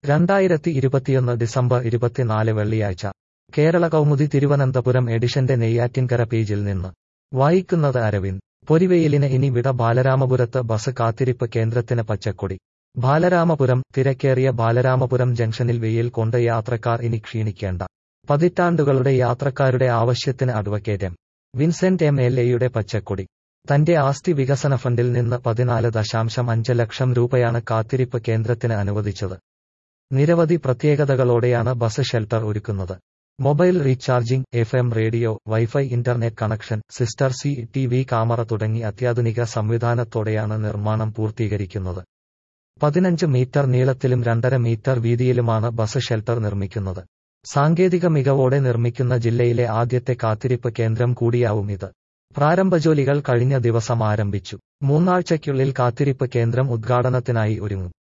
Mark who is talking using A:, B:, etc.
A: 2021 December 24 വെള്ളിയാഴ്ച കേരള കൗമുദി തിരുവനന്തപുരം എഡിഷന്റെ നെയ്യാറ്റിൻകര പേജിൽ നിന്ന് വായിക്കുന്നത് അരവിന്ദ്. പൊരിവെയിലിന് ഇനി വിട ബാലരാമപുരത്ത് ബസ് കാത്തിരിപ്പ് കേന്ദ്രത്തിന് പച്ചക്കൊടി. ബാലരാമപുരം. തിരക്കേറിയ ബാലരാമപുരം ജംഗ്ഷനിൽ വെയിൽ കൊണ്ട് യാത്രക്കാർ ഇനി ക്ഷീണിക്കേണ്ട. പതിറ്റാണ്ടുകളുടെ യാത്രക്കാരുടെ ആവശ്യത്തിന് അഡ്വക്കേറ്റ് എം. വിൻസെന്റ് MLA-യുടെ പച്ചക്കൊടി. തന്റെ ആസ്തി വികസന ഫണ്ടിൽ നിന്ന് 14.5 ലക്ഷം രൂപയാണ് കാത്തിരിപ്പ് കേന്ദ്രത്തിന് അനുവദിച്ചത്. നിരവധി പ്രത്യേകതകളോടെയാണ് ബസ് ഷെൽട്ടർ ഒരുക്കുന്നത്. Mobile recharging, FM radio, wifi, internet connection, sister CCTV camera തുടങ്ങി അത്യാധുനിക സംവിധാനത്തോടെയാണ് നിർമ്മാണം പൂർത്തീകരിക്കുന്നത്. 15 മീറ്റർ നീളത്തിലും 2.5 മീറ്റർ വീതിയിലുമാണ് ബസ് ഷെൽട്ടർ നിർമ്മിക്കുന്നത്. സാങ്കേതിക മികവോടെ നിർമ്മിക്കുന്ന ജില്ലയിലെ ആദ്യത്തെ കാത്തിരിപ്പ് കേന്ദ്രം കൂടിയാവും ഇത്. പ്രാരംഭ ജോലികൾ കഴിഞ്ഞ ദിവസം ആരംഭിച്ചു. 3 ആഴ്ചയ്ക്കുള്ളിൽ കാത്തിരിപ്പ് കേന്ദ്രം ഉദ്ഘാടനത്തിനായി ഒരുങ്ങും.